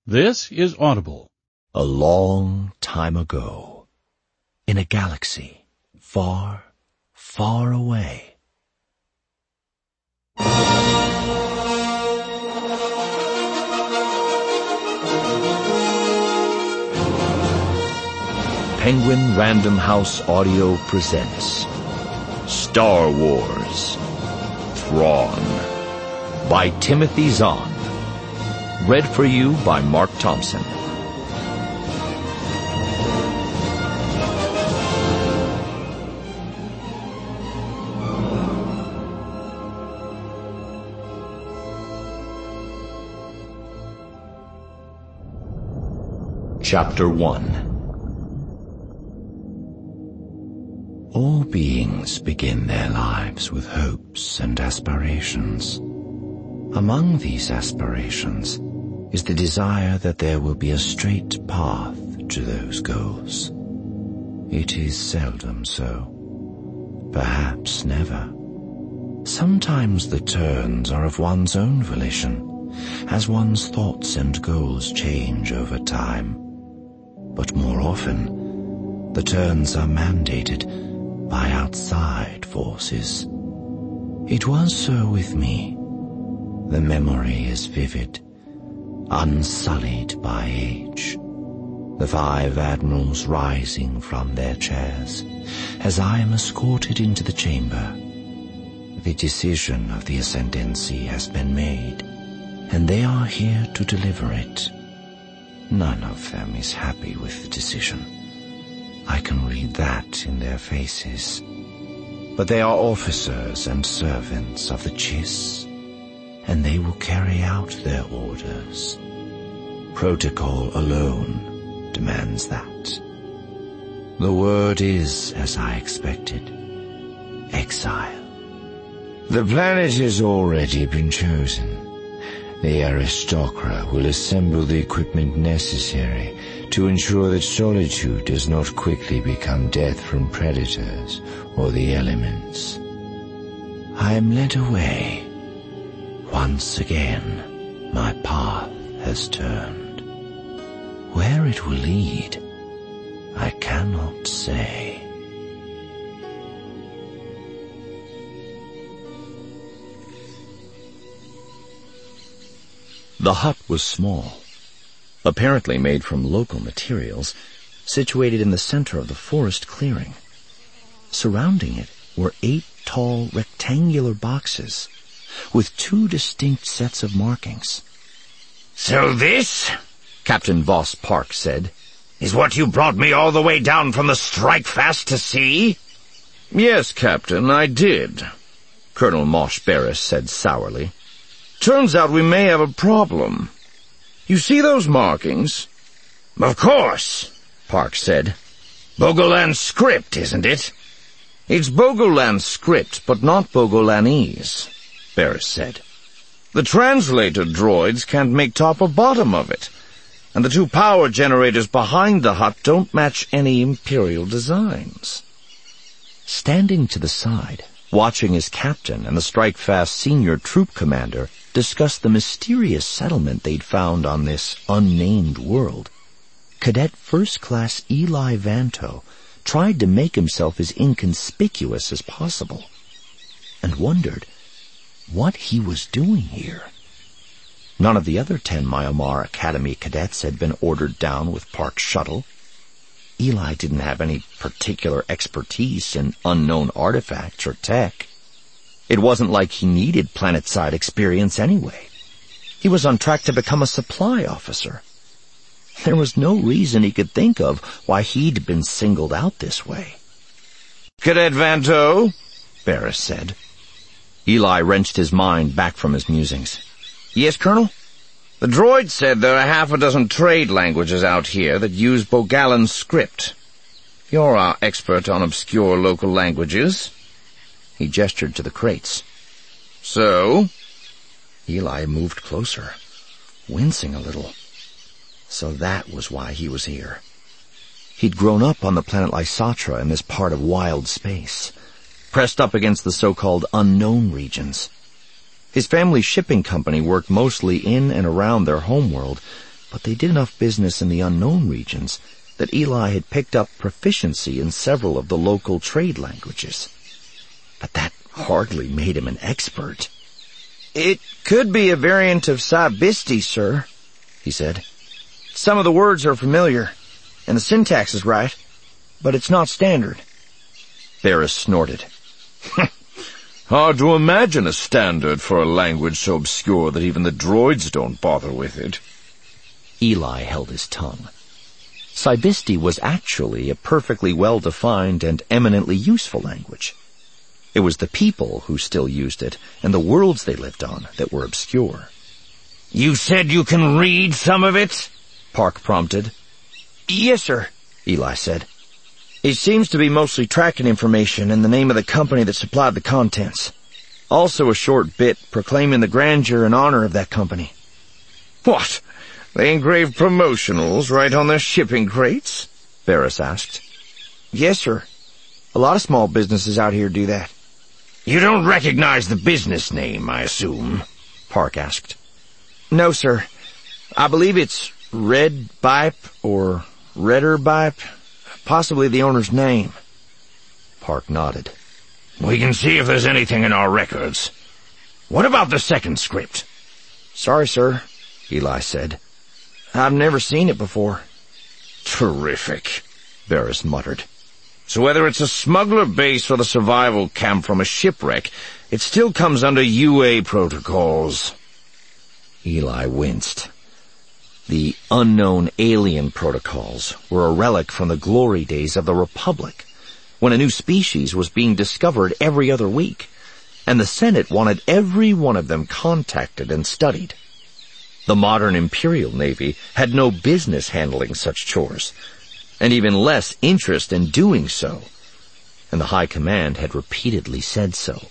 This is Audible. A long time ago, in a galaxy far, far away. Penguin Random House Audio presents Star Wars Thrawn by Timothy Zahn. Read for you by Mark Thompson. Chapter 1. All beings begin their lives with hopes and aspirations. Among these aspirations is the desire that there will be a straight path to those goals. It is seldom so, perhaps never. Sometimes the turns are of one's own volition, as one's thoughts and goals change over time. But more often, the turns are mandated by outside forces. It was so with me. The memory is vivid, unsullied by age. The 5 admirals rising from their chairs as I am escorted into the chamber. The decision of the Ascendancy has been made, and they are here to deliver it. None of them is happy with the decision. I can read that in their faces. But they are officers and servants of the Chiss, and they will carry out their orders. Protocol alone demands that. The word is, as I expected, exile. The planet has already been chosen. The aristocrat will assemble the equipment necessary to ensure that solitude does not quickly become death from predators or the elements. I am led away. Once again, my path has turned. Where it will lead, I cannot say. The hut was small, apparently made from local materials, situated in the center of the forest clearing. Surrounding it were 8 tall rectangular boxes with 2 distinct sets of markings. "So this," Captain Voss Park said, "is what you brought me all the way down from the strike fast to see?" "Yes, Captain, I did," Colonel Mosh Barris said sourly. "Turns out we may have a problem. You see those markings?" "Of course," Park said. "Bogolan script, isn't it?" "It's Bogolan script, but not Bogolanese," Barris said. "The translator droids can't make top or bottom of it, and the 2 power generators behind the hut don't match any Imperial designs." Standing to the side, watching his captain and the strike-fast senior troop commander discuss the mysterious settlement they'd found on this unnamed world, Cadet First Class Eli Vanto tried to make himself as inconspicuous as possible, and wondered what he was doing here. None of the other 10 Myanmar Academy cadets had been ordered down with Park's shuttle. Eli didn't have any particular expertise in unknown artifacts or tech. It wasn't like he needed planet-side experience anyway. He was on track to become a supply officer. There was no reason he could think of why he'd been singled out this way. "Cadet Vanto," Barris said. Eli wrenched his mind back from his musings. "Yes, Colonel?" "The droid said there are 6 trade languages out here that use Bogalan script. You're our expert on obscure local languages." He gestured to the crates. "So?" Eli moved closer, wincing a little. So that was why he was here. He'd grown up on the planet Lysatra in this part of wild space, pressed up against the so-called unknown regions. His family's shipping company worked mostly in and around their homeworld, but they did enough business in the unknown regions that Eli had picked up proficiency in several of the local trade languages. But that hardly made him an expert. "It could be a variant of Saibisti, sir," he said. "Some of the words are familiar, and the syntax is right, but it's not standard." Barris snorted. "Hard to imagine a standard for a language so obscure that even the droids don't bother with it." Eli held his tongue. Saibisti was actually a perfectly well-defined and eminently useful language. It was the people who still used it, and the worlds they lived on, that were obscure. "You said you can read some of it?" Park prompted. "Yes, sir," Eli said. "It seems to be mostly tracking information and the name of the company that supplied the contents. Also a short bit proclaiming the grandeur and honor of that company." "What? They engrave promotionals right on their shipping crates?" Barris asked. "Yes, sir. A lot of small businesses out here do that." "You don't recognize the business name, I assume?" Park asked. "No, sir. I believe it's Red Bipe or Redder Bipe. Possibly the owner's name." Park nodded. "We can see if there's anything in our records. What about the second script?" "Sorry, sir," Eli said. "I've never seen it before." "Terrific," Barris muttered. "So whether it's a smuggler base or the survival camp from a shipwreck, it still comes under UA protocols." Eli winced. The unknown alien protocols were a relic from the glory days of the Republic, when a new species was being discovered every other week, and the Senate wanted every one of them contacted and studied. The modern Imperial Navy had no business handling such chores, and even less interest in doing so, and the High Command had repeatedly said so.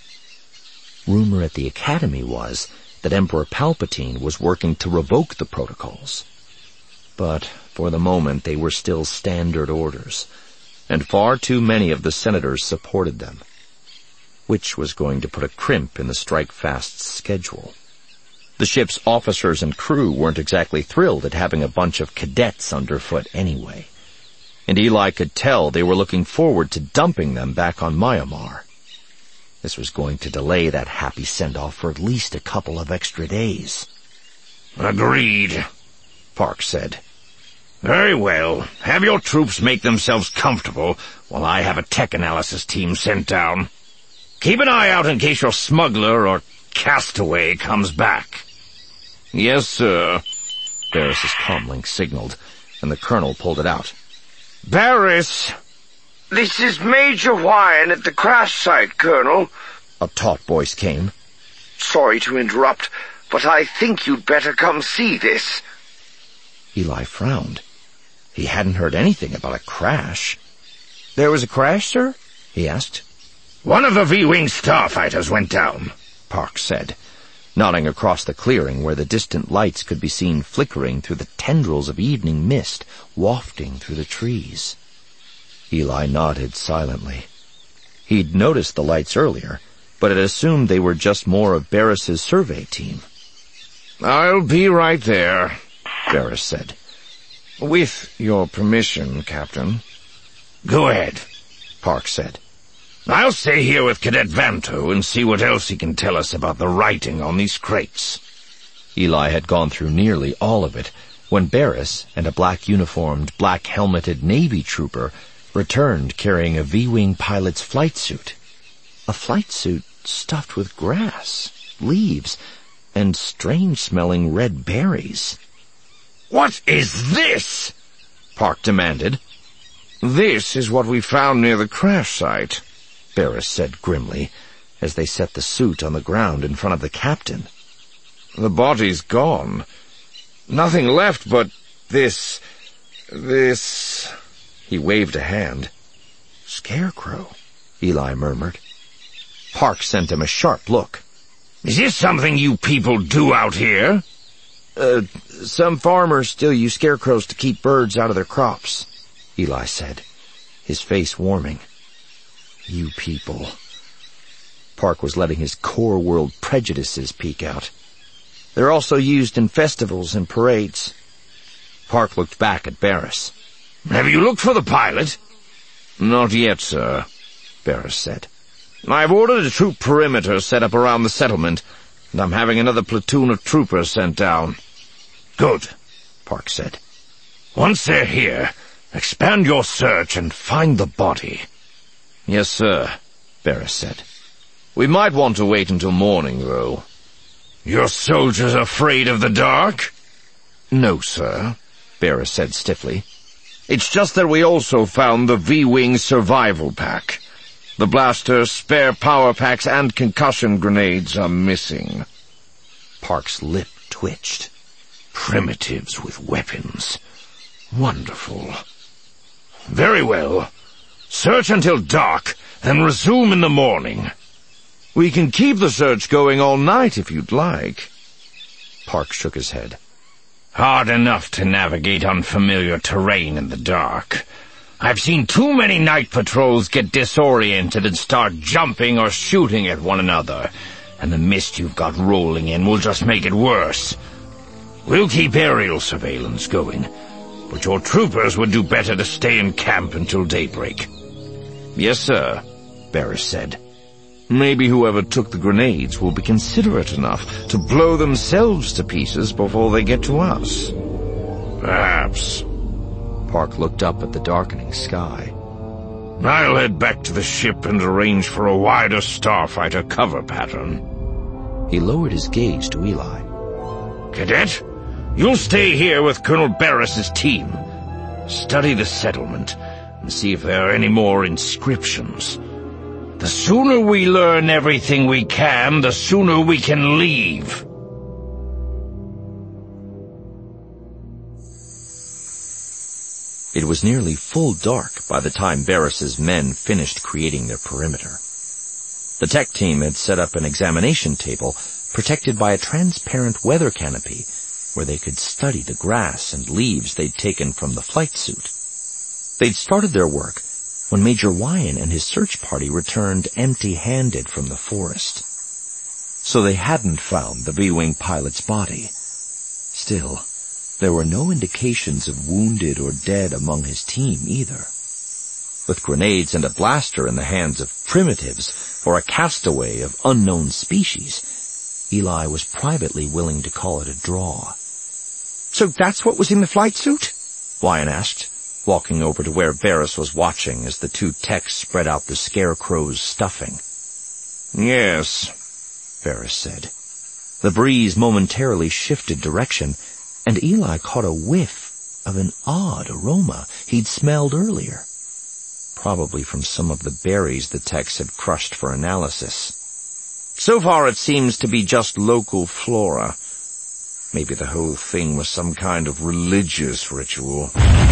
Rumor at the Academy was that Emperor Palpatine was working to revoke the protocols. But for the moment they were still standard orders, and far too many of the senators supported them, which was going to put a crimp in the strike-fast's schedule. The ship's officers and crew weren't exactly thrilled at having a bunch of cadets underfoot anyway, and Eli could tell they were looking forward to dumping them back on Myanmar. This was going to delay that happy send-off for at least a couple of extra days. "Agreed," Park said. "Very well. Have your troops make themselves comfortable while I have a tech analysis team sent down. Keep an eye out in case your smuggler or castaway comes back." "Yes, sir," Barris's comlink signaled, and the colonel pulled it out. "Barris, this is Major Hwyan at the crash site, Colonel." A taut voice came. "Sorry to interrupt, but I think you'd better come see this." Eli frowned. He hadn't heard anything about a crash. "There was a crash, sir?" he asked. "One of the V-Wing starfighters went down," Park said, nodding across the clearing where the distant lights could be seen flickering through the tendrils of evening mist wafting through the trees. Eli nodded silently. He'd noticed the lights earlier, but had assumed they were just more of Barris's survey team. "I'll be right there," Barris said. "With your permission, Captain." "Go ahead," Park said. "I'll stay here with Cadet Vanto and see what else he can tell us about the writing on these crates." Eli had gone through nearly all of it when Barris and a black-uniformed, black-helmeted Navy trooper returned carrying a V-Wing pilot's flight suit. A flight suit stuffed with grass, leaves, and strange-smelling red berries. "What is this?" Park demanded. "This is what we found near the crash site," Barris said grimly, as they set the suit on the ground in front of the captain. "The body's gone. Nothing left but this... He waved a hand. "Scarecrow," Eli murmured. Park sent him a sharp look. "Is this something you people do out here?" Some farmers still use scarecrows to keep birds out of their crops," Eli said, his face warming. "You people." Park was letting his core world prejudices peek out. "They're also used in festivals and parades." Park looked back at Barris. Have you looked for the pilot? Not yet, sir, Barris said. I've ordered a troop perimeter set up around the settlement, and I'm having another platoon of troopers sent down. Good, Park said. Once they're here, expand your search and find the body. Yes, sir, Barris said. We might want to wait until morning, though. Your soldiers afraid of the dark? No, sir, Barris said stiffly. It's just that we also found the V-Wing survival pack. The blasters, spare power packs, and concussion grenades are missing. Park's lip twitched. Primitives with weapons. Wonderful. Very well. Search until dark, then resume in the morning. We can keep the search going all night if you'd like. Park shook his head. Hard enough to navigate unfamiliar terrain in the dark. I've seen too many night patrols get disoriented and start jumping or shooting at one another, and the mist you've got rolling in will just make it worse. We'll keep aerial surveillance going, but your troopers would do better to stay in camp until daybreak. Yes, sir, Barris said. Maybe whoever took the grenades will be considerate enough to blow themselves to pieces before they get to us. Perhaps. Park looked up at the darkening sky. I'll head back to the ship and arrange for a wider starfighter cover pattern. He lowered his gaze to Eli. Cadet, you'll stay here with Colonel Barris's team. Study the settlement and see if there are any more inscriptions. The sooner we learn everything we can, the sooner we can leave. It was nearly full dark by the time Barris's men finished creating their perimeter. The tech team had set up an examination table protected by a transparent weather canopy where they could study the grass and leaves they'd taken from the flight suit. They'd started their work when Major Wyan and his search party returned empty-handed from the forest. So they hadn't found the V-Wing pilot's body. Still, there were no indications of wounded or dead among his team either. With grenades and a blaster in the hands of primitives or a castaway of unknown species, Eli was privately willing to call it a draw. So that's what was in the flight suit? Wyan asked, walking over to where Barris was watching as the two techs spread out the scarecrow's stuffing. Yes, Barris said. The breeze momentarily shifted direction, and Eli caught a whiff of an odd aroma he'd smelled earlier. Probably from some of the berries the techs had crushed for analysis. So far it seems to be just local flora. Maybe the whole thing was some kind of religious ritual.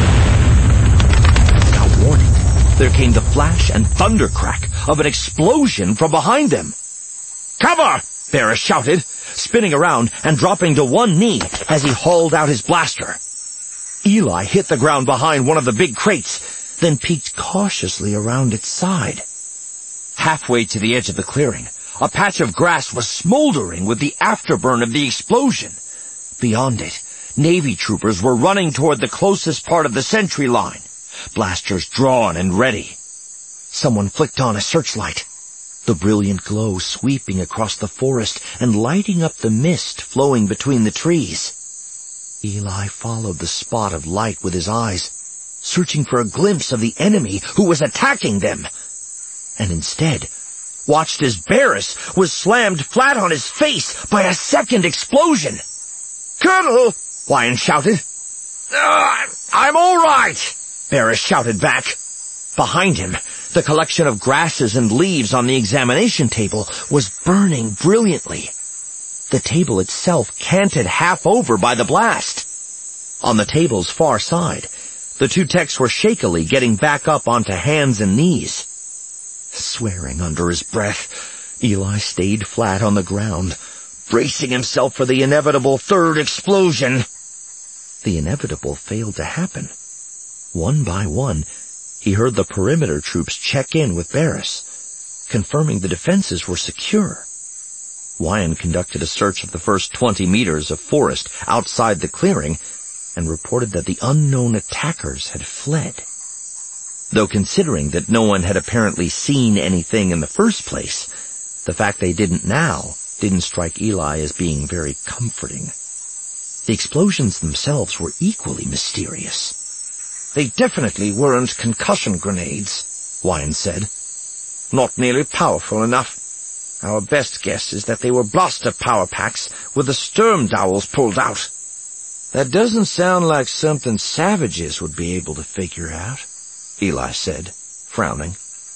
Without warning, there came the flash and thunder crack of an explosion from behind them. "Cover!" Barris shouted, spinning around and dropping to one knee as he hauled out his blaster. Eli hit the ground behind one of the big crates, then peeked cautiously around its side. Halfway to the edge of the clearing, a patch of grass was smoldering with the afterburn of the explosion. Beyond it, Navy troopers were running toward the closest part of the sentry line, blasters drawn and ready. Someone flicked on a searchlight, the brilliant glow sweeping across the forest and lighting up the mist flowing between the trees. Eli followed the spot of light with his eyes, searching for a glimpse of the enemy who was attacking them, and instead watched as Barris was slammed flat on his face by a second explosion. "Colonel!" Wyan shouted. "I'm all right!" Barris shouted back. Behind him, the collection of grasses and leaves on the examination table was burning brilliantly. The table itself canted half over by the blast. On the table's far side, the two techs were shakily getting back up onto hands and knees. Swearing under his breath, Eli stayed flat on the ground, bracing himself for the inevitable third explosion. The inevitable failed to happen. One by one, he heard the perimeter troops check in with Barris, confirming the defenses were secure. Wyan conducted a search of the first 20 meters of forest outside the clearing, and reported that the unknown attackers had fled. Though considering that no one had apparently seen anything in the first place, the fact they didn't now didn't strike Eli as being very comforting. The explosions themselves were equally mysterious. They definitely weren't concussion grenades, Wine said. Not nearly powerful enough. Our best guess is that they were blaster power packs with the Sturm dowels pulled out. That doesn't sound like something savages would be able to figure out, Eli said, frowning.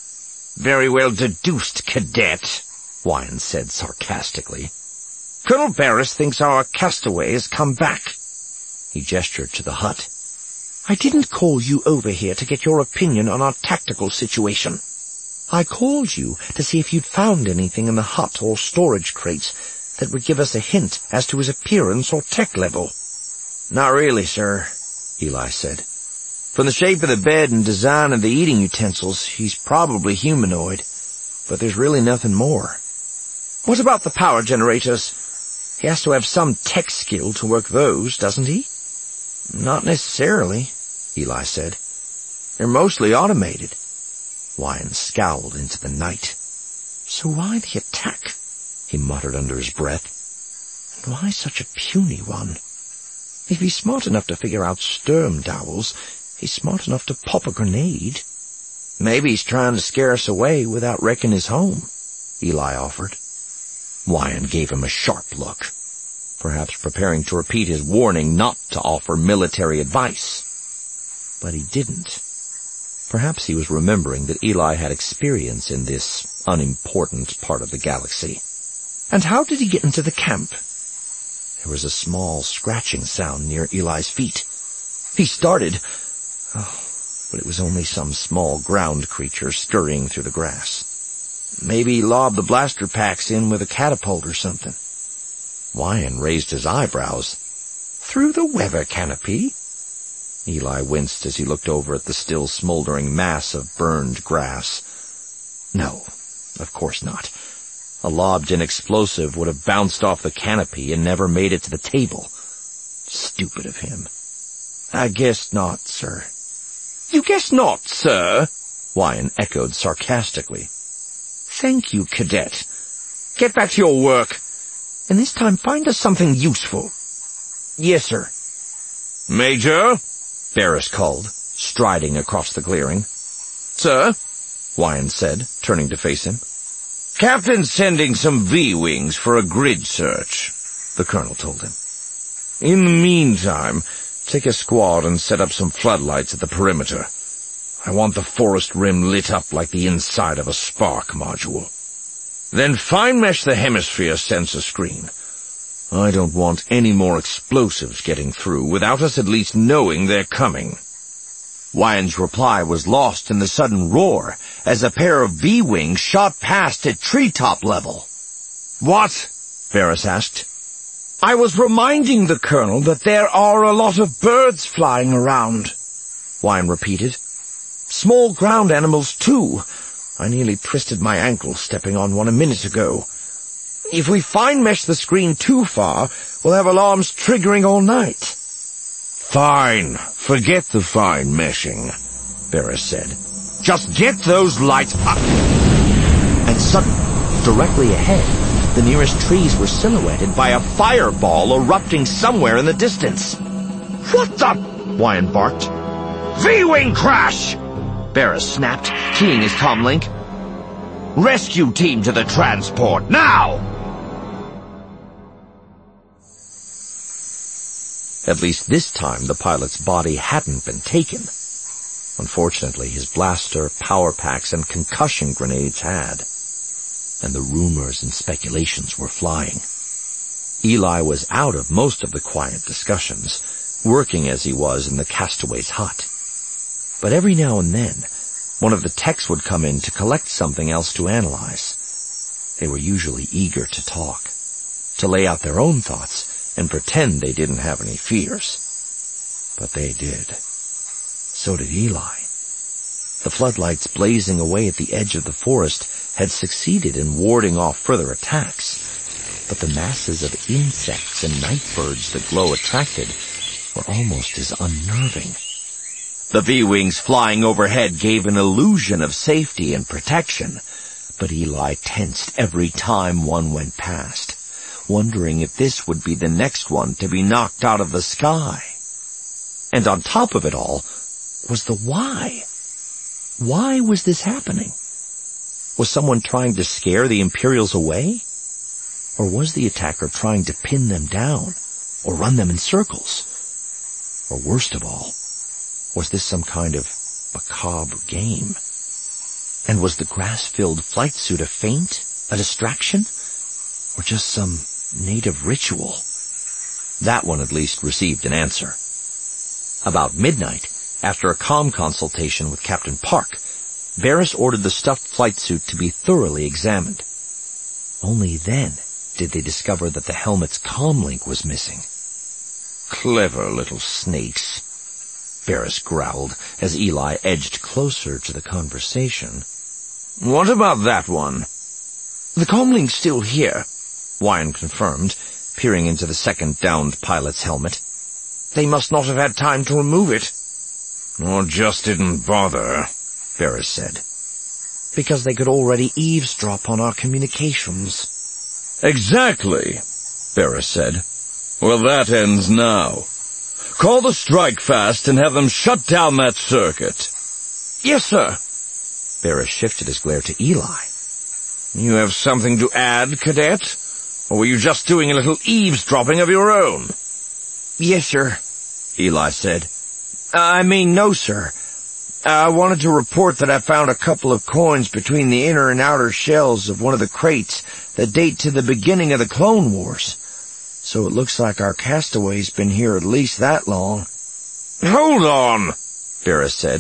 Very well deduced, Cadet, Wine said sarcastically. Colonel Barris thinks our castaway has come back. He gestured to the hut. I didn't call you over here to get your opinion on our tactical situation. I called you to see if you'd found anything in the hut or storage crates that would give us a hint as to his appearance or tech level. Not really, sir, Eli said. From the shape of the bed and design of the eating utensils, he's probably humanoid, but there's really nothing more. What about the power generators? He has to have some tech skill to work those, doesn't he? Not necessarily, Eli said. They're mostly automated. Wine scowled into the night. So why the attack? He muttered under his breath. And why such a puny one? If he's smart enough to figure out Sturm dowels, he's smart enough to pop a grenade. Maybe he's trying to scare us away without wrecking his home, Eli offered. Wyan gave him a sharp look, perhaps preparing to repeat his warning not to offer military advice. But he didn't. Perhaps he was remembering that Eli had experience in this unimportant part of the galaxy. And how did he get into the camp? There was a small scratching sound near Eli's feet. He started, but it was only some small ground creature scurrying through the grass. Maybe he lobbed the blaster packs in with a catapult or something. Wyan raised his eyebrows. Through the weather canopy? Eli winced as he looked over at the still smoldering mass of burned grass. No, of course not. A lobbed-in explosive would have bounced off the canopy and never made it to the table. Stupid of him. I guess not, sir. You guess not, sir? Wyan echoed sarcastically. Thank you, Cadet. Get back to your work, and this time find us something useful. Yes, sir. Major? Barris called, striding across the clearing. Sir? Wyan said, turning to face him. Captain's sending some V-Wings for a grid search, the colonel told him. In the meantime, take a squad and set up some floodlights at the perimeter. I want the forest rim lit up like the inside of a spark module. Then fine-mesh the hemisphere sensor screen. I don't want any more explosives getting through without us at least knowing they're coming. Wyan's reply was lost in the sudden roar as a pair of V-Wings shot past at treetop level. What? Barris asked. I was reminding the colonel that there are a lot of birds flying around, Wyan repeated. Small ground animals, too. I nearly twisted my ankle stepping on one a minute ago. If we fine-mesh the screen too far, we'll have alarms triggering all night. Fine. Forget the fine meshing, Barris said. Just get those lights up. And suddenly, directly ahead, the nearest trees were silhouetted by a fireball erupting somewhere in the distance. What the? Wyan barked. V-Wing crash! Barris snapped, keying his comlink. Rescue team to the transport, now! At least this time the pilot's body hadn't been taken. Unfortunately, his blaster, power packs, and concussion grenades had. And the rumors and speculations were flying. Eli was out of most of the quiet discussions, working as he was in the castaway's hut. But every now and then, one of the techs would come in to collect something else to analyze. They were usually eager to talk, to lay out their own thoughts, and pretend they didn't have any fears. But they did. So did Eli. The floodlights blazing away at the edge of the forest had succeeded in warding off further attacks, but the masses of insects and night birds that Glow attracted were almost as unnerving. The V-wings flying overhead gave an illusion of safety and protection, but Eli tensed every time one went past, wondering if this would be the next one to be knocked out of the sky. And on top of it all was the why. Why was this happening? Was someone trying to scare the Imperials away? Or was the attacker trying to pin them down, or run them in circles? Or worst of all, was this some kind of macabre game? And was the grass-filled flight suit a feint, a distraction, or just some native ritual? That one at least received an answer. About midnight, after a comm consultation with Captain Park, Barris ordered the stuffed flight suit to be thoroughly examined. Only then did they discover that the helmet's comlink was missing. "Clever little snakes," Barris growled as Eli edged closer to the conversation. "What about that one?" "The comlink's still here," Wyan confirmed, peering into the second downed pilot's helmet. "They must not have had time to remove it." "Or just didn't bother," Barris said. "Because they could already eavesdrop on our communications." "Exactly," Barris said. "Well, that ends now. Call the strike fast and have them shut down that circuit." "Yes, sir." Barris shifted his glare to Eli. "You have something to add, Cadet? Or were you just doing a little eavesdropping of your own?" "Yes, sir," Eli said. No, sir. I wanted to report that I found a couple of coins between the inner and outer shells of one of the crates that date to the beginning of the Clone Wars. So it looks like our castaway's been here at least that long." "Hold on," Barris said.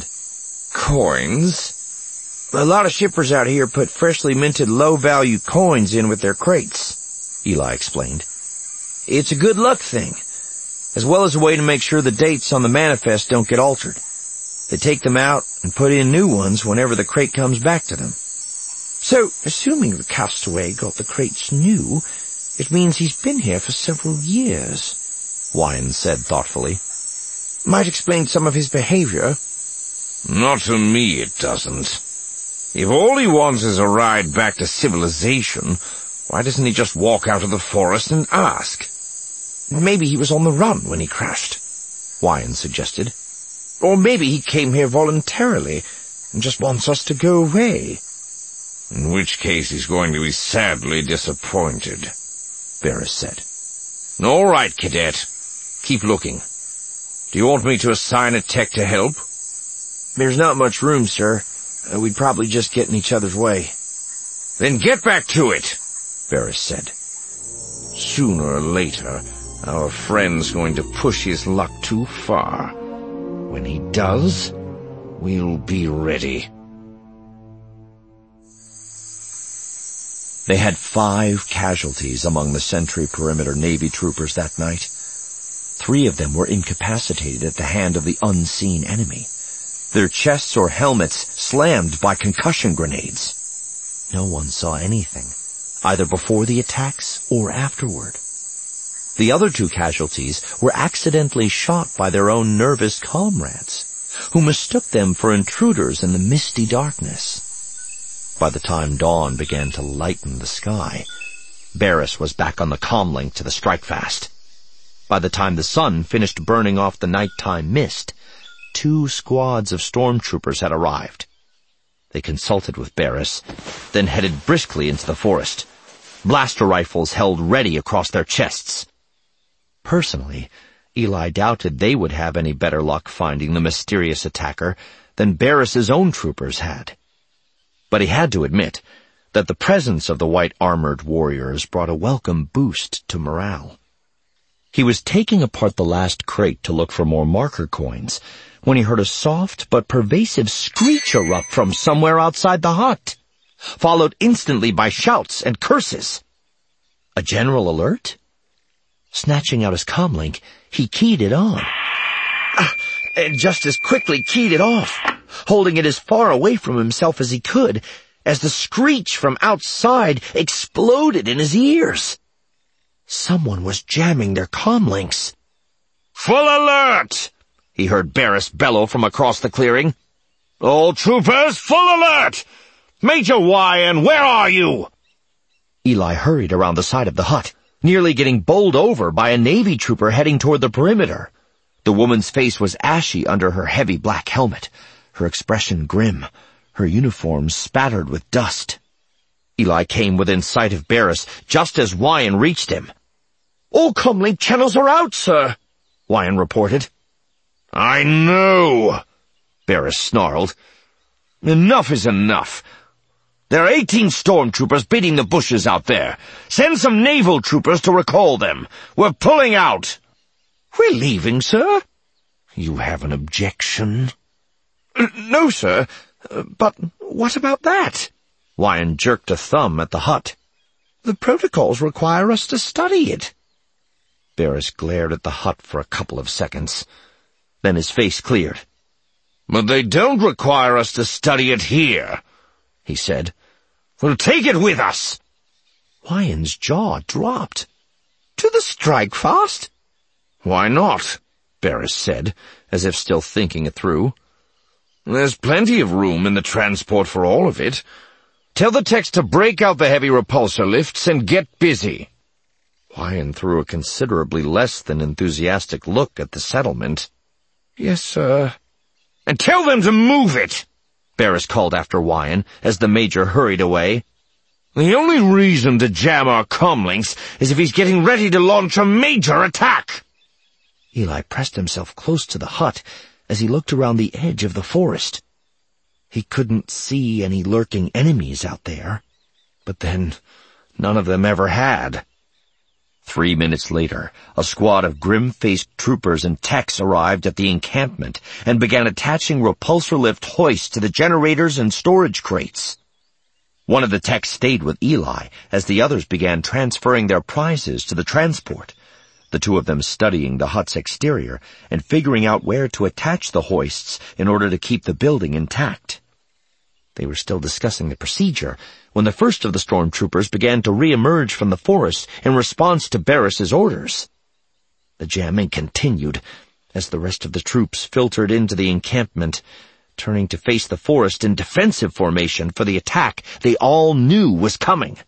"Coins?" "A lot of shippers out here put freshly minted low-value coins in with their crates," Eli explained. "It's a good luck thing, as well as a way to make sure the dates on the manifest don't get altered. They take them out and put in new ones whenever the crate comes back to them. So, assuming the castaway got the crates new, it means he's been here for several years," Wyan said thoughtfully. "Might explain some of his behavior." "Not to me, it doesn't. If all he wants is a ride back to civilization, why doesn't he just walk out of the forest and ask?" "Maybe he was on the run when he crashed," Wyan suggested. "Or maybe he came here voluntarily and just wants us to go away." "In which case he's going to be sadly disappointed," Barris said. "All right, Cadet. Keep looking. Do you want me to assign a tech to help?" "There's not much room, sir. We'd probably just get in each other's way." "Then get back to it," Barris said. "Sooner or later, our friend's going to push his luck too far. When he does, we'll be ready." They had 5 casualties among the Sentry Perimeter Navy troopers that night. 3 of them were incapacitated at the hand of the unseen enemy, their chests or helmets slammed by concussion grenades. No one saw anything, either before the attacks or afterward. The other 2 casualties were accidentally shot by their own nervous comrades, who mistook them for intruders in the misty darkness. By the time dawn began to lighten the sky, Barris was back on the comlink to the strikefast. By the time the sun finished burning off the nighttime mist, 2 squads of stormtroopers had arrived. They consulted with Barris, then headed briskly into the forest, blaster rifles held ready across their chests. Personally, Eli doubted they would have any better luck finding the mysterious attacker than Barris's own troopers had. But he had to admit that the presence of the white-armored warriors brought a welcome boost to morale. He was taking apart the last crate to look for more marker coins when he heard a soft but pervasive screech erupt from somewhere outside the hut, followed instantly by shouts and curses. A general alert? Snatching out his comlink, he keyed it on. And just as quickly keyed it off, holding it as far away from himself as he could, as the screech from outside exploded in his ears. Someone was jamming their comlinks. Full alert! He heard Barris bellow from across the clearing. All troopers, full alert! Major Wyan, where are you? Eli hurried around the side of the hut, nearly getting bowled over by a Navy trooper heading toward the perimeter. The woman's face was ashy under her heavy black helmet, her expression grim, her uniform spattered with dust. Eli came within sight of Barris just as Wyan reached him. All comlink channels are out, sir, Wyan reported. I know, Barris snarled. Enough is enough. There are 18 stormtroopers beating the bushes out there. Send some naval troopers to recall them. We're pulling out. We're leaving, sir. You have an objection? No, sir. But what about that? Wyan jerked a thumb at the hut. The protocols require us to study it. Barris glared at the hut for a couple of seconds. Then his face cleared. But they don't require us to study it here, he said. We'll take it with us. Wyan's jaw dropped. To the strike fast? Why not? Barris said, as if still thinking it through. There's plenty of room in the transport for all of it. Tell the techs to break out the heavy repulsor lifts and get busy. Wyan threw a considerably less than enthusiastic look at the settlement. Yes, sir. And tell them to move it, Barris called after Wyan as the major hurried away. The only reason to jam our comlinks is if he's getting ready to launch a major attack. Eli pressed himself close to the hut as he looked around the edge of the forest. He couldn't see any lurking enemies out there, but then none of them ever had. 3 minutes later, a squad of grim-faced troopers and techs arrived at the encampment and began attaching repulsor lift hoists to the generators and storage crates. One of the techs stayed with Eli as the others began transferring their prizes to the transport, the two of them studying the hut's exterior and figuring out where to attach the hoists in order to keep the building intact. They were still discussing the procedure when the first of the stormtroopers began to re-emerge from the forest in response to Barris's orders. The jamming continued as the rest of the troops filtered into the encampment, turning to face the forest in defensive formation for the attack they all knew was coming.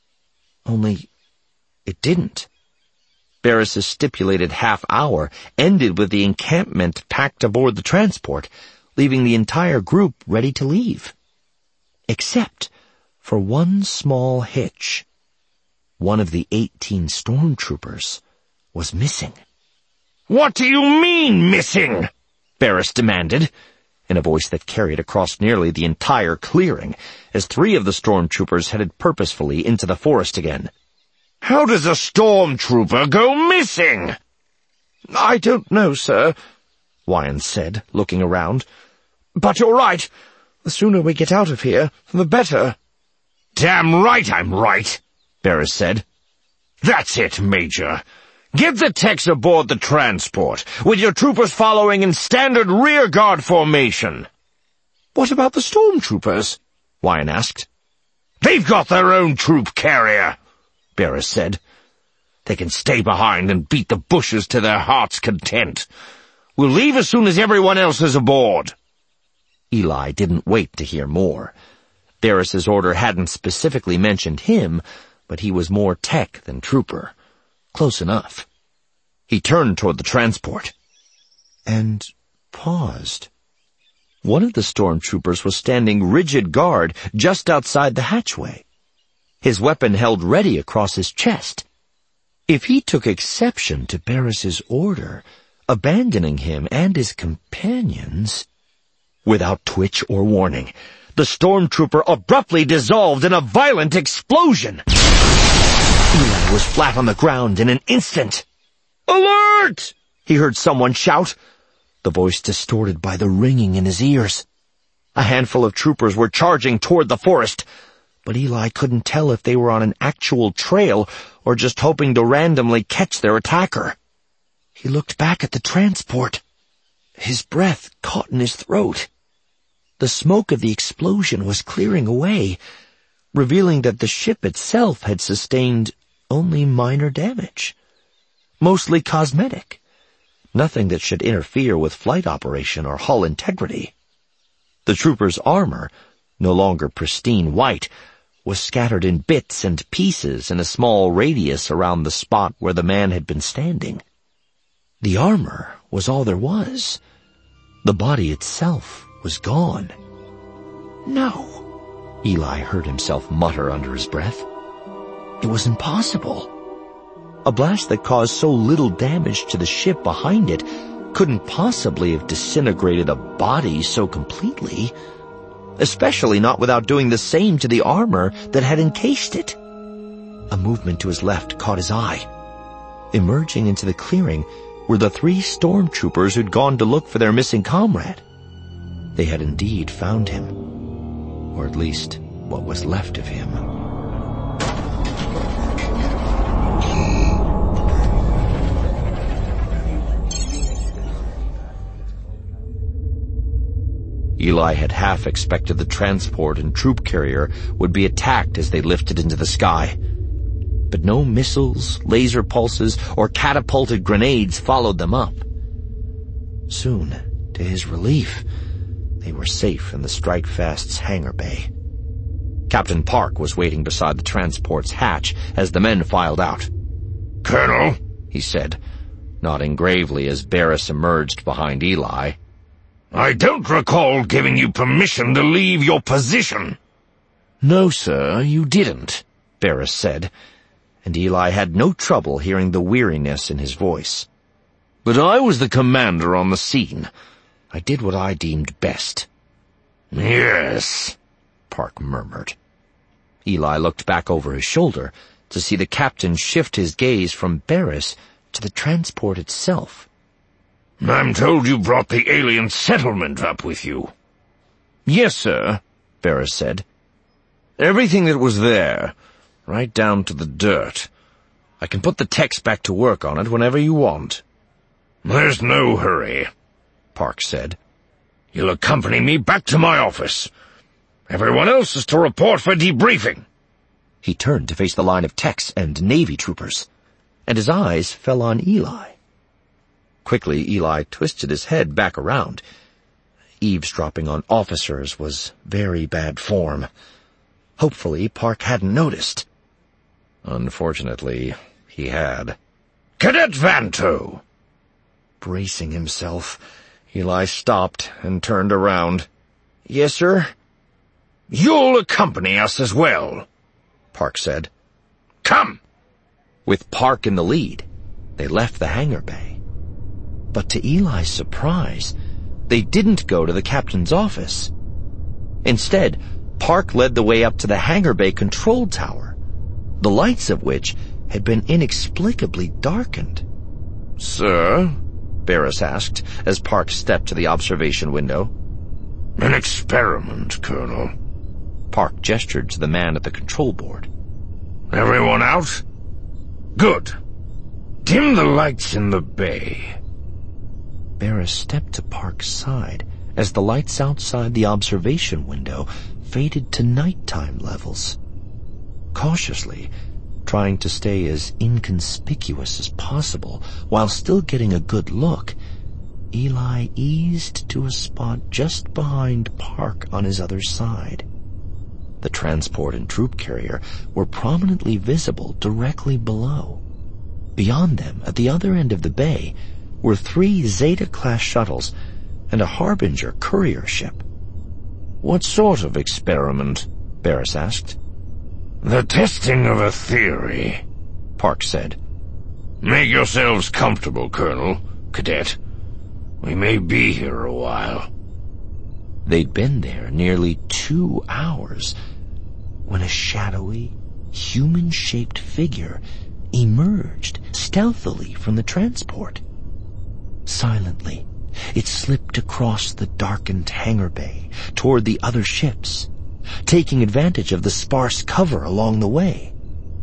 Only it didn't. Barris's stipulated half hour ended with the encampment packed aboard the transport, leaving the entire group ready to leave. Except for one small hitch. One of the 18 stormtroopers was missing. What do you mean, missing? Barris demanded, in a voice that carried across nearly the entire clearing, as 3 of the stormtroopers headed purposefully into the forest again. How does a stormtrooper go missing? I don't know, sir, Wyan said, looking around. But you're right. The sooner we get out of here, the better. Damn right I'm right, Barris said. That's it, Major. Get the techs aboard the transport, with your troopers following in standard rearguard formation. What about the stormtroopers? Wyan asked. They've got their own troop carrier, Barris said. They can stay behind and beat the bushes to their heart's content. We'll leave as soon as everyone else is aboard. Eli didn't wait to hear more. Barris's order hadn't specifically mentioned him, but he was more tech than trooper. Close enough. He turned toward the transport. And paused. One of the stormtroopers was standing rigid guard just outside the hatchway, his weapon held ready across his chest. If he took exception to Barris's order, abandoning him and his companions... Without twitch or warning, the stormtrooper abruptly dissolved in a violent explosion. Eli was flat on the ground in an instant. Alert! He heard someone shout, the voice distorted by the ringing in his ears. A handful of troopers were charging toward the forest, but Eli couldn't tell if they were on an actual trail or just hoping to randomly catch their attacker. He looked back at the transport. His breath caught in his throat. The smoke of the explosion was clearing away, revealing that the ship itself had sustained only minor damage, mostly cosmetic, Nothing that should interfere with flight operation or hull integrity. The trooper's armor, no longer pristine white, was scattered in bits and pieces in a small radius around the spot where the man had been standing. The armor was all there was. The body itself was gone. No, Eli heard himself mutter under his breath. It was impossible. A blast that caused so little damage to the ship behind it couldn't possibly have disintegrated a body so completely, especially not without doing the same to the armor that had encased it. A movement to his left caught his eye. Emerging into the clearing were the 3 stormtroopers who'd gone to look for their missing comrade. They had indeed found him, or at least what was left of him. Eli had half expected the transport and troop carrier would be attacked as they lifted into the sky. But no missiles, laser pulses, or catapulted grenades followed them up. Soon, to his relief, they were safe in the Strikefast's hangar bay. Captain Park was waiting beside the transport's hatch as the men filed out. "Colonel," he said, nodding gravely as Barris emerged behind Eli. "I don't recall giving you permission to leave your position." "No, sir, you didn't," Barris said, and Eli had no trouble hearing the weariness in his voice. "But I was the commander on the scene. I did what I deemed best." "Yes," Park murmured. Eli looked back over his shoulder to see the captain shift his gaze from Barris to the transport itself. "I'm told you brought the alien settlement up with you." "Yes, sir," Barris said. "Everything that was there, right down to the dirt. I can put the techs back to work on it whenever you want." "There's no hurry," Park said. "You'll accompany me back to my office. Everyone else is to report for debriefing." He turned to face the line of techs and Navy troopers, and his eyes fell on Eli. Quickly, Eli twisted his head back around. Eavesdropping on officers was very bad form. Hopefully, Park hadn't noticed. Unfortunately, he had. "Cadet Vanto!" Bracing himself, Eli stopped and turned around. "Yes, sir?" "You'll accompany us as well," Park said. "Come!" With Park in the lead, they left the hangar bay. But to Eli's surprise, they didn't go to the captain's office. Instead, Park led the way up to the hangar bay control tower, the lights of which had been inexplicably darkened. "Sir?" Barris asked as Park stepped to the observation window. "An experiment, Colonel." Park gestured to the man at the control board. "Everyone out? Good. Dim the lights in the bay." Barris stepped to Park's side as the lights outside the observation window faded to nighttime levels. Cautiously, trying to stay as inconspicuous as possible while still getting a good look, Eli eased to a spot just behind Park on his other side. The transport and troop carrier were prominently visible directly below. Beyond them, at the other end of the bay, were 3 Zeta-class shuttles and a Harbinger courier ship. "What sort of experiment?" Barris asked. "The testing of a theory," Park said. "Make yourselves comfortable, Colonel, Cadet. We may be here a while." They'd been there nearly 2 hours when a shadowy, human-shaped figure emerged stealthily from the transport. Silently, it slipped across the darkened hangar bay toward the other ships, taking advantage of the sparse cover along the way.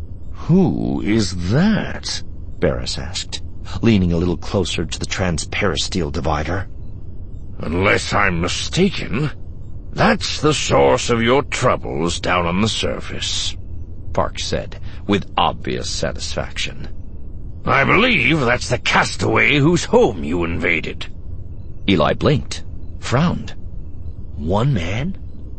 "Who is that?" Barris asked, leaning a little closer to the transperisteel divider. "Unless I'm mistaken, that's the source of your troubles down on the surface," Park said, with obvious satisfaction. I believe that's the castaway whose home you invaded. Eli blinked, frowned. 1 man?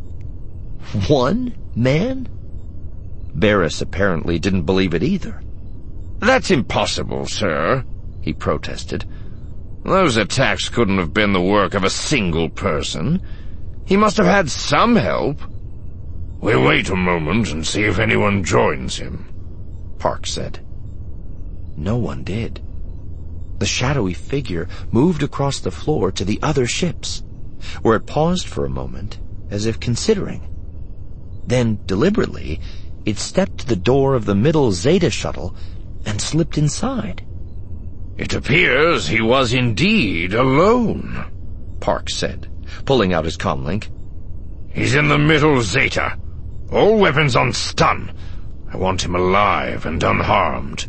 1 man? Barris apparently didn't believe it either. That's impossible, sir, he protested. Those attacks couldn't have been the work of a single person. He must have had some help. We'll wait a moment and see if anyone joins him, Park said. No one did. The shadowy figure moved across the floor to the other ships, where it paused for a moment, as if considering. Then, deliberately, it stepped to the door of the middle Zeta shuttle and slipped inside. It appears he was indeed alone, Park said, pulling out his comlink. He's in the middle Zeta. All weapons on stun. I want him alive and unharmed.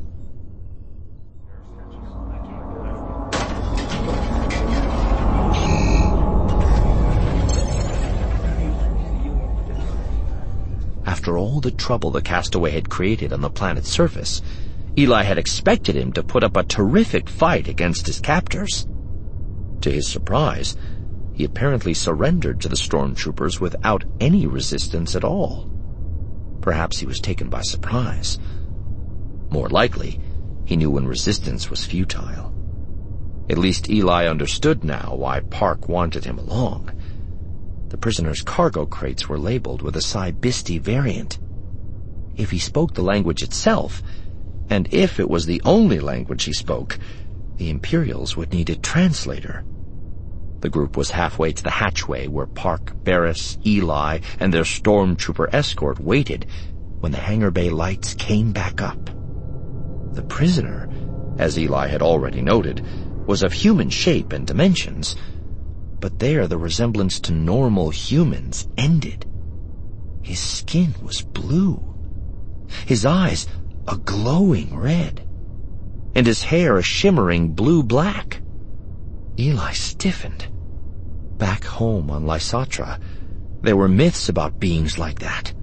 After all the trouble the castaway had created on the planet's surface, Eli had expected him to put up a terrific fight against his captors. To his surprise, he apparently surrendered to the stormtroopers without any resistance at all. Perhaps he was taken by surprise. More likely, he knew when resistance was futile. At least Eli understood now why Park wanted him along. The prisoner's cargo crates were labeled with a Cybisti variant. If he spoke the language itself, and if it was the only language he spoke, the Imperials would need a translator. The group was halfway to the hatchway where Park, Barris, Eli, and their stormtrooper escort waited when the hangar bay lights came back up. The prisoner, as Eli had already noted, was of human shape and dimensions, but there the resemblance to normal humans ended. His skin was blue, his eyes a glowing red, and his hair a shimmering blue-black. Eli stiffened. Back home on Lysatra, there were myths about beings like that.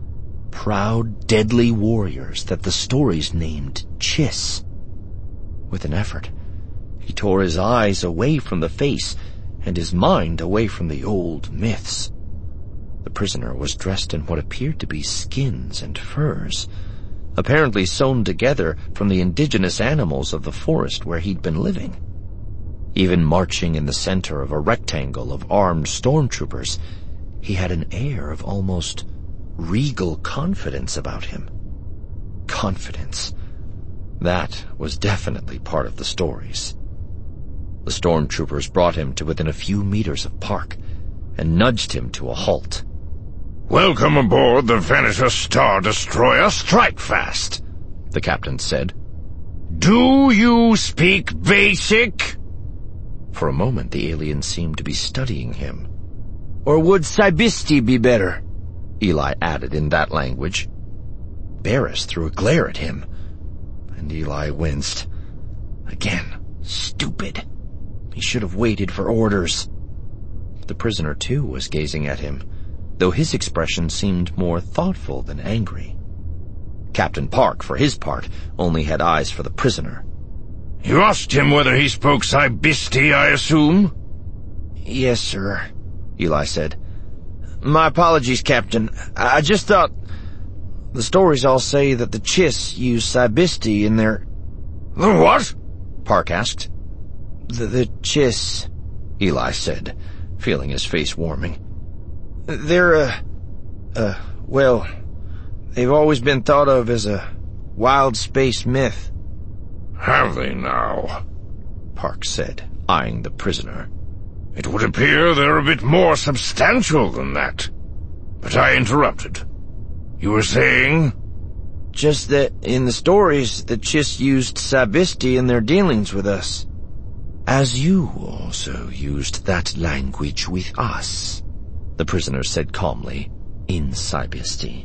Proud, deadly warriors that the stories named Chiss. With an effort, he tore his eyes away from the face and his mind away from the old myths. The prisoner was dressed in what appeared to be skins and furs, apparently sewn together from the indigenous animals of the forest where he'd been living. Even marching in the center of a rectangle of armed stormtroopers, he had an air of almost regal confidence about him. Confidence. That was definitely part of the stories. The stormtroopers brought him to within a few meters of Park and nudged him to a halt. Welcome aboard the Vanisher Star Destroyer Strikefast, the captain said. Do you speak Basic? For a moment the alien seemed to be studying him. Or would Cybisti be better? Eli added in that language. Barris threw a glare at him, and Eli winced. Again, stupid. He should have waited for orders. The prisoner, too, was gazing at him, though his expression seemed more thoughtful than angry. Captain Park, for his part, only had eyes for the prisoner. You asked him whether he spoke Cybisti, I assume? Yes, sir, Eli said. My apologies, Captain. I just thought... The stories all say that the Chiss use Cybisti in their... The what? Park asked. The Chiss, Eli said, feeling his face warming. They're, well, they've always been thought of as a wild space myth. Have they now? Park said, eyeing the prisoner. It would appear they're a bit more substantial than that. But I interrupted. You were saying? Just that in the stories, the Chiss used Cybisti in their dealings with us. As you also used that language with us, the prisoner said calmly, in Cybisti.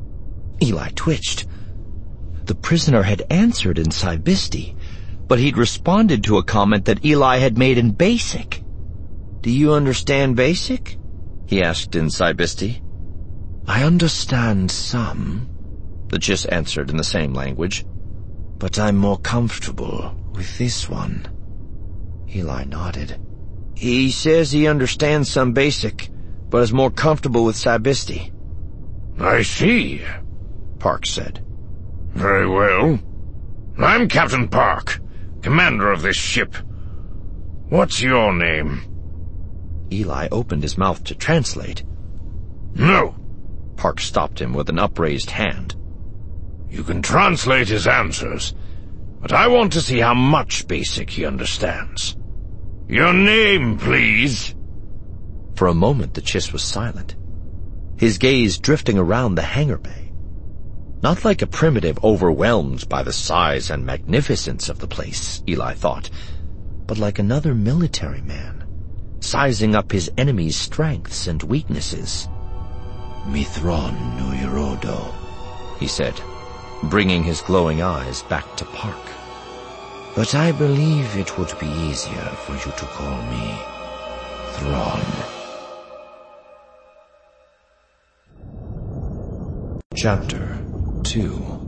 Eli twitched. The prisoner had answered in Cybisti, but he'd responded to a comment that Eli had made in Basic. Do you understand Basic? He asked in Cybisti. I understand some, the Chiss answered in the same language. but I'm more comfortable with this one. Eli nodded. He says he understands some basic, but is more comfortable with Cybisti. I see, Park said. Very well. I'm Captain Park, commander of this ship. What's your name? Eli opened his mouth to translate. No. Park stopped him with an upraised hand. You can translate his answers, but I want to see how much basic he understands. Your name, please. For a moment the Chiss was silent, his gaze drifting around the hangar bay. Not like a primitive overwhelmed by the size and magnificence of the place, Eli thought, but like another military man, sizing up his enemy's strengths and weaknesses. Mithron no Yorodo, he said, bringing his glowing eyes back to Park. but I believe it would be easier for you to call me Thrawn. Chapter 2.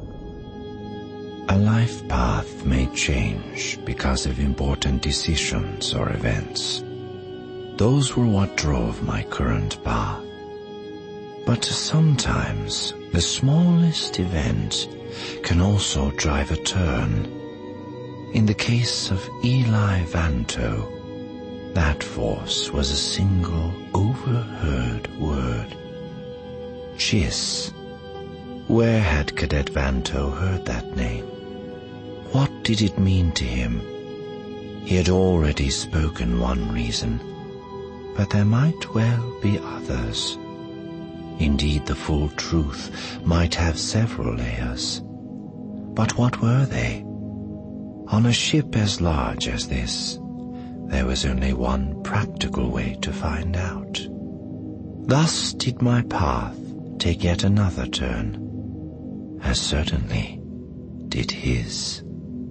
A life path may change because of important decisions or events. Those were what drove my current path. But sometimes the smallest event can also drive a turn. In the case of Eli Vanto, that force was a single overheard word. Chiss. Where had Cadet Vanto heard that name? What did it mean to him? He had already spoken one reason, but there might well be others. Indeed, the full truth might have several layers. But what were they? On a ship as large as this, there was only one practical way to find out. Thus did my path take yet another turn, as certainly did his.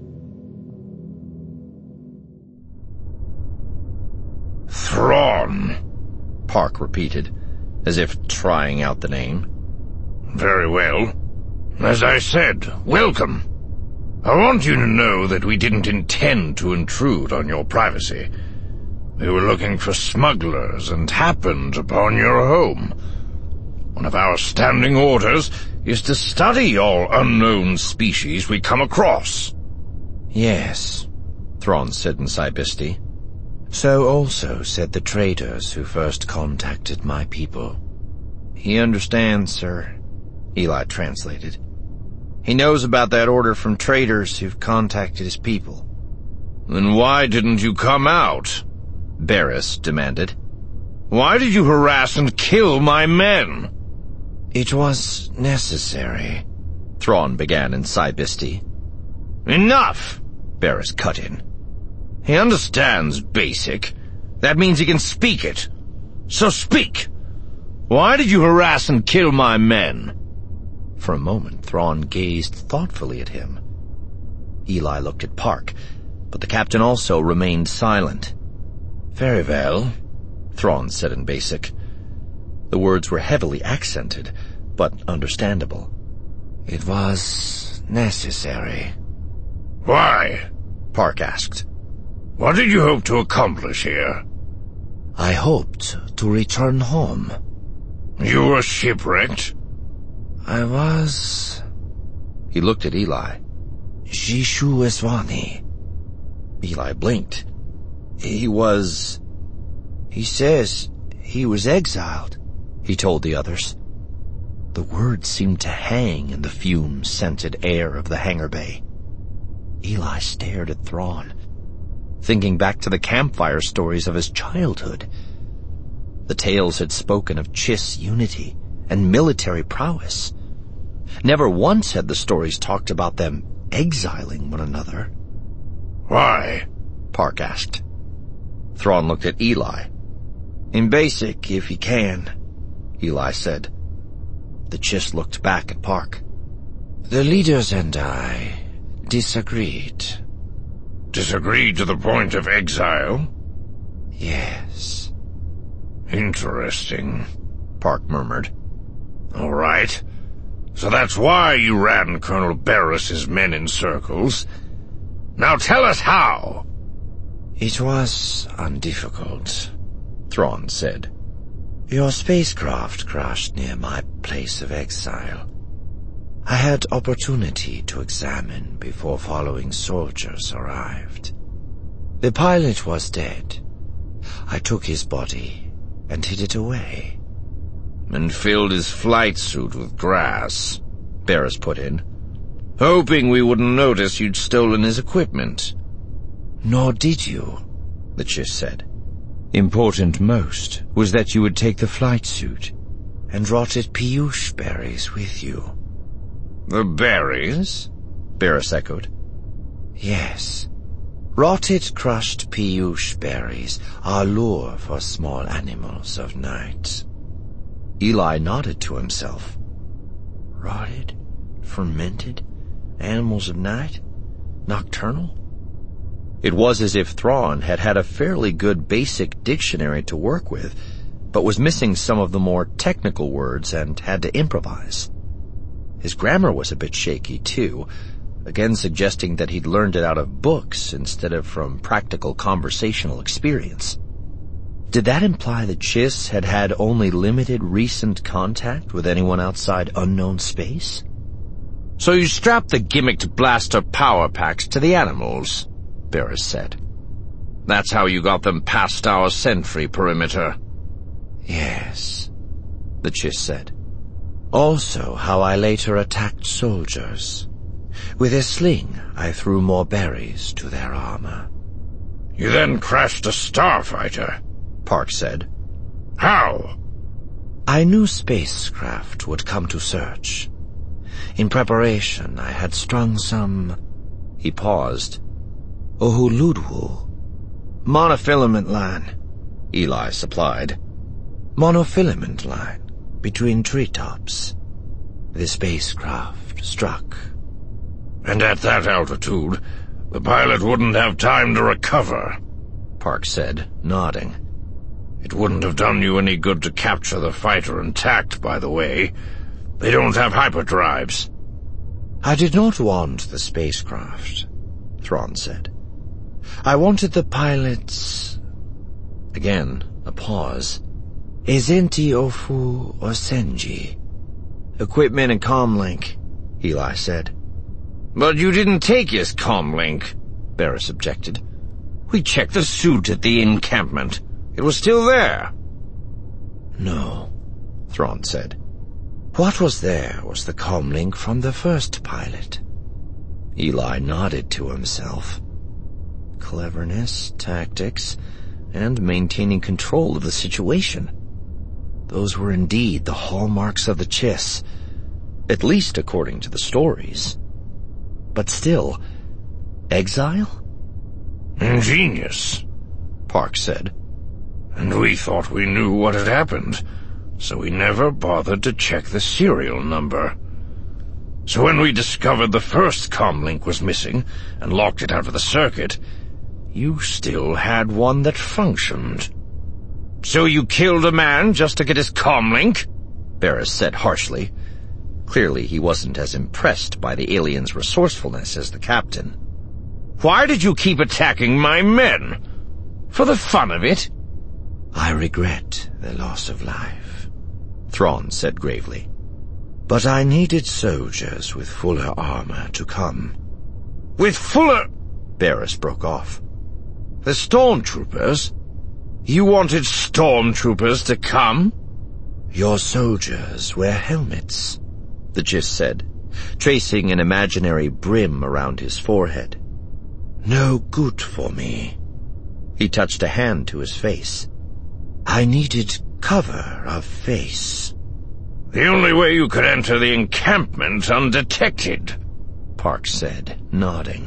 Thrawn, Park repeated, as if trying out the name. Very well. As I said, welcome. I want you to know that we didn't intend to intrude on your privacy. We were looking for smugglers and happened upon your home. One of our standing orders is to study all unknown species we come across. Yes, Thrawn said in Cybisti. So also said the traders who first contacted my people. He understands, sir, Eli translated. He knows about that order from traders who've contacted his people. Then why didn't you come out? Barris demanded. Why did you harass and kill my men? It was necessary, Thrawn began in Cybisti. Enough, Barris cut in. He understands basic. That means he can speak it. So speak. Why did you harass and kill my men? For a moment, Thrawn gazed thoughtfully at him. Eli looked at Park, but the captain also remained silent. Very well, Thrawn said in basic. The words were heavily accented, but understandable. It was necessary. Why? Park asked. What did you hope to accomplish here? I hoped to return home. You were shipwrecked? I was... He looked at Eli. Jishu Eswani. Eli blinked. He says he was exiled, he told the others. The words seemed to hang in the fume-scented air of the hangar bay. Eli stared at Thrawn, thinking back to the campfire stories of his childhood. The tales had spoken of Chiss unity and military prowess. Never once had the stories talked about them exiling one another. Why? Park asked. Thrawn looked at Eli. In basic, if he can, Eli said. The Chiss looked back at Park. The leaders and I disagreed. Disagreed to the point of exile? Yes. Interesting, Park murmured. All right. So that's why you ran Colonel Barris's men in circles. Now tell us how. It was undifficult, Thrawn said. Your spacecraft crashed near my place of exile. I had opportunity to examine before following soldiers arrived. The pilot was dead. I took his body and hid it away. And filled his flight suit with grass, Barris put in, hoping we wouldn't notice you'd stolen his equipment. Nor did you, the Chiss said. Important most was that you would take the flight suit and rotted Piyush berries with you. The berries? Barris echoed. Yes. Rotted crushed Piyush berries are lure for small animals of night. Eli nodded to himself. Rotted? Fermented? Animals of night? Nocturnal? It was as if Thrawn had had a fairly good basic dictionary to work with, but was missing some of the more technical words and had to improvise. His grammar was a bit shaky, too, again suggesting that he'd learned it out of books instead of from practical conversational experience. Did that imply that Chiss had had only limited recent contact with anyone outside unknown space? So you strapped the gimmicked blaster power packs to the animals, Barris said. That's how you got them past our sentry perimeter. Yes, the Chiss said. Also how I later attacked soldiers. With a sling, I threw more berries to their armor. You then crashed a starfighter, Park said. How? I knew spacecraft would come to search. In preparation, I had strung some... He paused. Ohuludwu. Monofilament line, Eli supplied. Monofilament line between treetops. The spacecraft struck. And at that altitude, the pilot wouldn't have time to recover, Park said, nodding. It wouldn't have done you any good to capture the fighter intact, by the way. They don't have hyperdrives. I did not want the spacecraft, Thrawn said. I wanted the pilot's... Again, a pause. Ezenti Ofu Osenji. Equipment and comlink, Eli said. But you didn't take his comlink, Barris objected. We checked the suit at the encampment. It was still there. No, Thrawn said. What was there was the comlink from the first pilot. Eli nodded to himself. Cleverness, tactics, and maintaining control of the situation. Those were indeed the hallmarks of the Chiss, at least according to the stories. But still, exile? Ingenious, Park said. And we thought we knew what had happened, so we never bothered to check the serial number. So when we discovered the first comlink was missing and locked it out of the circuit, you still had one that functioned. So you killed a man just to get his comlink? Barris said harshly. Clearly he wasn't as impressed by the alien's resourcefulness as the captain. Why did you keep attacking my men? For the fun of it? I regret the loss of life, Thrawn said gravely. But I needed soldiers with fuller armor to come. With fuller... Barris broke off. The stormtroopers? You wanted stormtroopers to come? Your soldiers wear helmets, the Chiss said, tracing an imaginary brim around his forehead. No good for me. He touched a hand to his face. I needed cover of face. The only way you could enter the encampment undetected, Park said, nodding.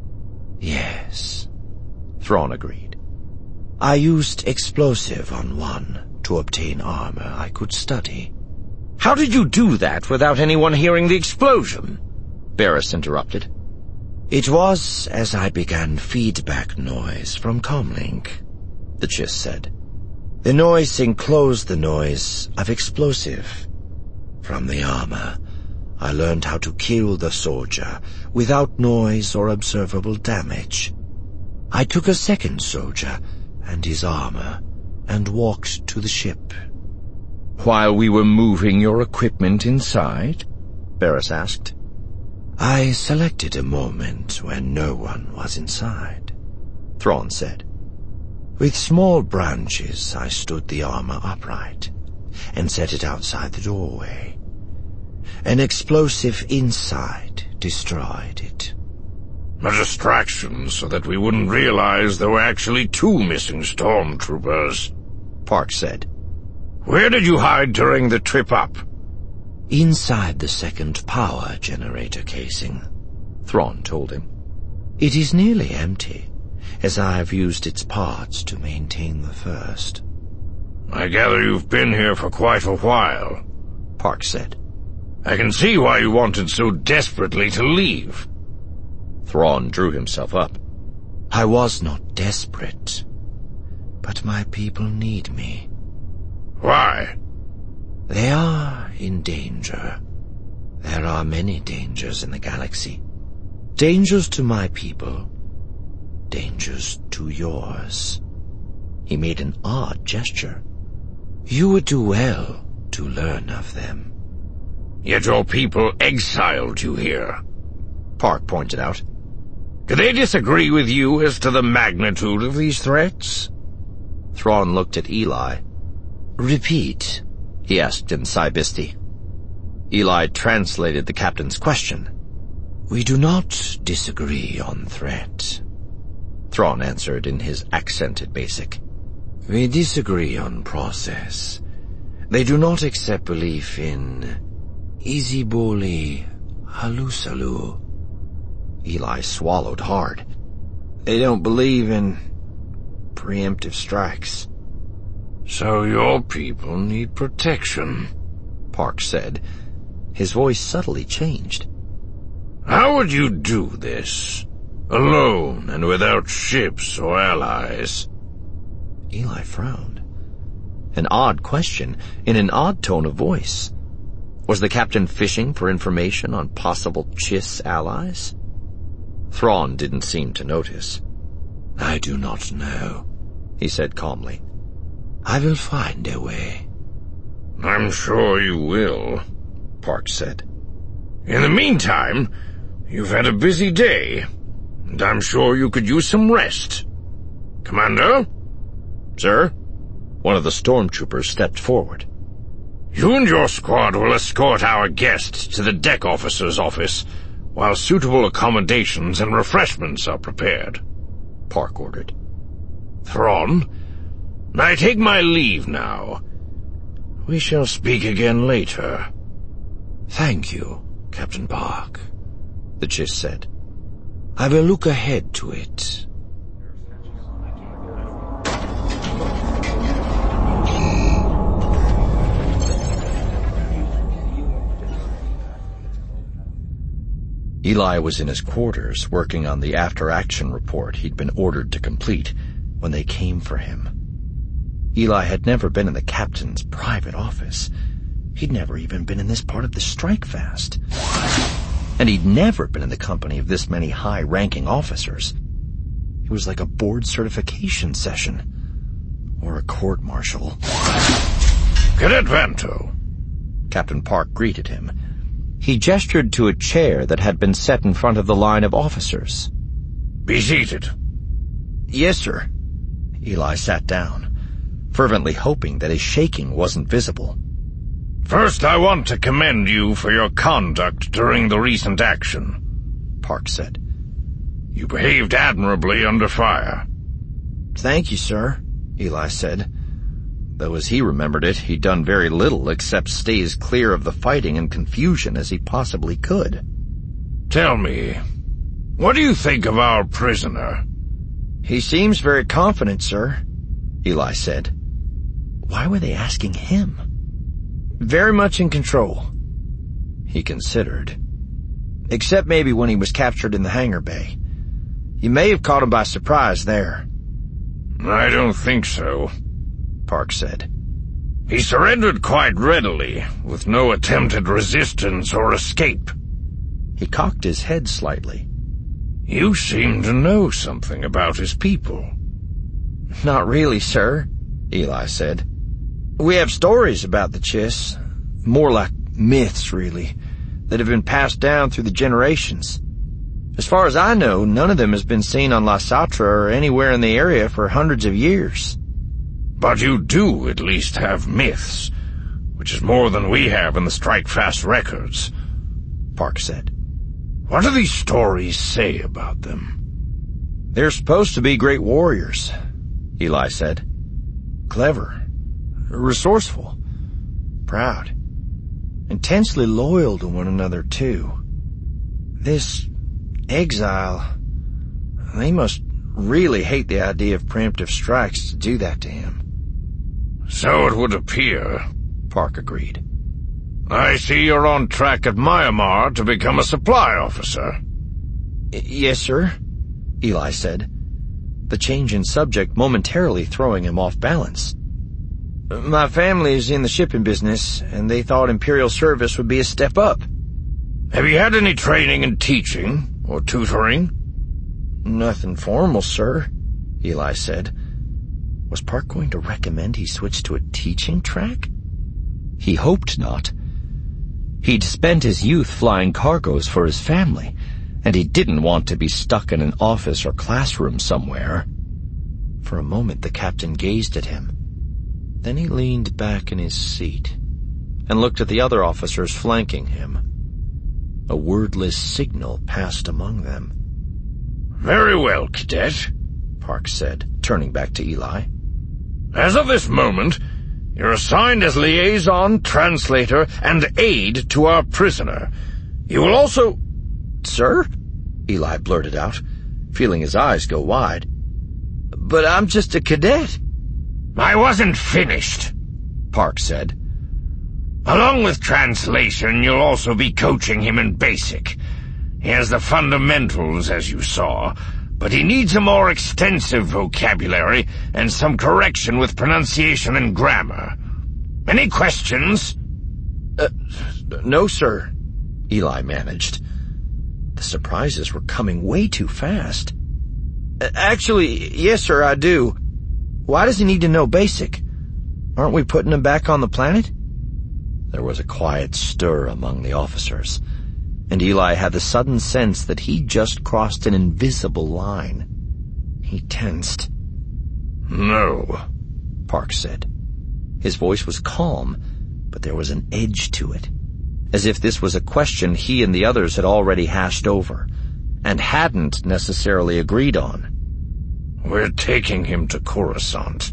Yes, Thrawn agreed. I used explosive on one to obtain armor I could study. How did you do that without anyone hearing the explosion? Barris interrupted. It was as I began feedback noise from comlink, the Chiss said. The noise enclosed the noise of explosive. From the armor, I learned how to kill the soldier without noise or observable damage. I took a second soldier and his armor and walked to the ship. While we were moving your equipment inside? Barris asked. I selected a moment when no one was inside, Thrawn said. With small branches I stood the armor upright and set it outside the doorway. An explosive inside destroyed it. A distraction so that we wouldn't realize there were actually 2 missing stormtroopers, Park said. Where did you hide during the trip up? Inside the second power generator casing, Thrawn told him. It is nearly empty, as I have used its parts to maintain the first. I gather you've been here for quite a while, Park said. I can see why you wanted so desperately to leave. Thrawn drew himself up. I was not desperate, but my people need me. Why? They are in danger. There are many dangers in the galaxy. Dangers to my people, dangers to yours. He made an odd gesture. You would do well to learn of them. Yet your people exiled you here, Park pointed out. Do they disagree with you as to the magnitude of these threats? Thrawn looked at Eli. Repeat, he asked in Cybisti. Eli translated the captain's question. We do not disagree on threat, Thrawn answered in his accented basic. We disagree on process. They do not accept belief in Iziboli Halusalu. Eli swallowed hard. They don't believe in preemptive strikes. So your people need protection, Park said. His voice subtly changed. How would you do this? Alone and without ships or allies? Eli frowned. An odd question in an odd tone of voice. Was the captain fishing for information on possible Chiss allies? Thrawn didn't seem to notice. I do not know, he said calmly. I will find a way. I'm sure you will, Park said. In the meantime, you've had a busy day, and I'm sure you could use some rest. Commander? Sir? One of the stormtroopers stepped forward. You and your squad will escort our guests to the deck officer's office, while suitable accommodations and refreshments are prepared, Park ordered. Thrawn, I take my leave now. We shall speak again later. Thank you, Captain Park, the Chiss said. I will look ahead to it. Eli was in his quarters, working on the after-action report he'd been ordered to complete, when they came for him. Eli had never been in the captain's private office. He'd never even been in this part of the strike fast. And he'd never been in the company of this many high-ranking officers. It was like a board certification session. Or a court-martial. Cadet Vanto. Captain Park greeted him. He gestured to a chair that had been set in front of the line of officers. Be seated. Yes, sir. Eli sat down, fervently hoping that his shaking wasn't visible. First, I want to commend you for your conduct during the recent action, Park said. You behaved admirably under fire. Thank you, sir, Eli said. Though as he remembered it, he'd done very little except stay as clear of the fighting and confusion as he possibly could. Tell me, what do you think of our prisoner? He seems very confident, sir, Eli said. Why were they asking him? Very much in control, he considered. Except maybe when he was captured in the hangar bay. You may have caught him by surprise there. I don't think so, Park said. He surrendered quite readily, with no attempted resistance or escape. He cocked his head slightly. You seem to know something about his people. Not really, sir, Eli said. We have stories about the Chiss, more like myths, really, that have been passed down through the generations. As far as I know, none of them has been seen on Lysatra or anywhere in the area for hundreds of years. But you do at least have myths, which is more than we have in the Strikefast records, Park said. What do these stories say about them? They're supposed to be great warriors, Eli said. Clever, resourceful, proud, intensely loyal to one another, too. This exile, they must really hate the idea of preemptive strikes to do that to him. So it would appear, Park agreed. I see you're on track at Myanmar to become a supply officer. Yes, sir, Eli said, the change in subject momentarily throwing him off balance. My family is in the shipping business, and they thought Imperial service would be a step up. Have you had any training in teaching or tutoring? Nothing formal, sir, Eli said. Was Park going to recommend he switch to a teaching track? He hoped not. He'd spent his youth flying cargoes for his family, and he didn't want to be stuck in an office or classroom somewhere. For a moment the captain gazed at him. Then he leaned back in his seat and looked at the other officers flanking him. A wordless signal passed among them. Very well, Cadet, Park said, turning back to Eli. As of this moment, you're assigned as liaison, translator, and aide to our prisoner. You will also— Sir? Eli blurted out, feeling his eyes go wide. But I'm just a cadet. I wasn't finished, Park said. Along with translation, you'll also be coaching him in basic. He has the fundamentals, as you saw, but he needs a more extensive vocabulary and some correction with pronunciation and grammar. Any questions? No, sir, Eli managed. The surprises were coming way too fast. Actually, yes, sir, I do. Why does he need to know basic? Aren't we putting him back on the planet? There was a quiet stir among the officers, and Eli had the sudden sense that he'd just crossed an invisible line. He tensed. No, Park said. His voice was calm, but there was an edge to it, as if this was a question he and the others had already hashed over, and hadn't necessarily agreed on. We're taking him to Coruscant.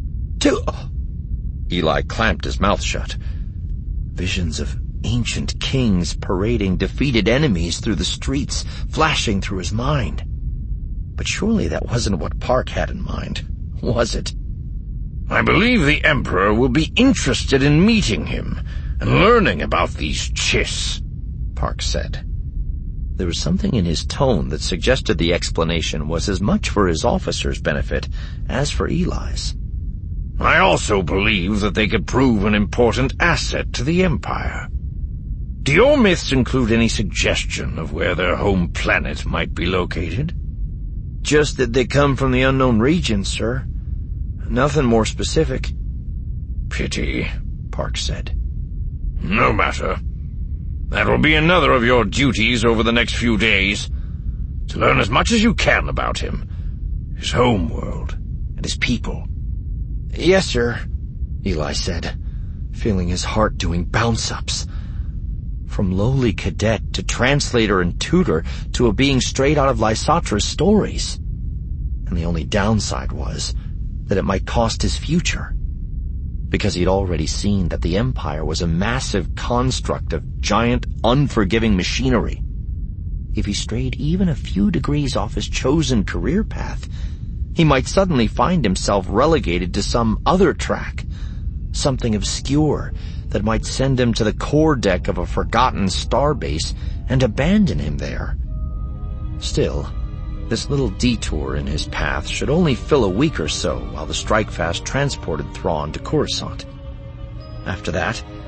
Eli clamped his mouth shut. Visions of ancient kings parading defeated enemies through the streets, flashing through his mind. But surely that wasn't what Park had in mind, was it? I believe the Emperor will be interested in meeting him and learning about these Chiss, Park said. There was something in his tone that suggested the explanation was as much for his officers' benefit as for Eli's. I also believe that they could prove an important asset to the Empire. Do your myths include any suggestion of where their home planet might be located? Just that they come from the unknown region, sir. Nothing more specific. Pity, Park said. No matter. That will be another of your duties over the next few days, to learn as much as you can about him, his home world, and his people. Yes, sir, Eli said, feeling his heart doing bounce-ups. From lowly cadet to translator and tutor to a being straight out of Lysatra's stories. And the only downside was that it might cost his future, because he'd already seen that the Empire was a massive construct of giant, unforgiving machinery. If he strayed even a few degrees off his chosen career path, he might suddenly find himself relegated to some other track, something obscure that might send him to the core deck of a forgotten starbase and abandon him there. Still, this little detour in his path should only fill a week or so while the Strikefast transported Thrawn to Coruscant. After that,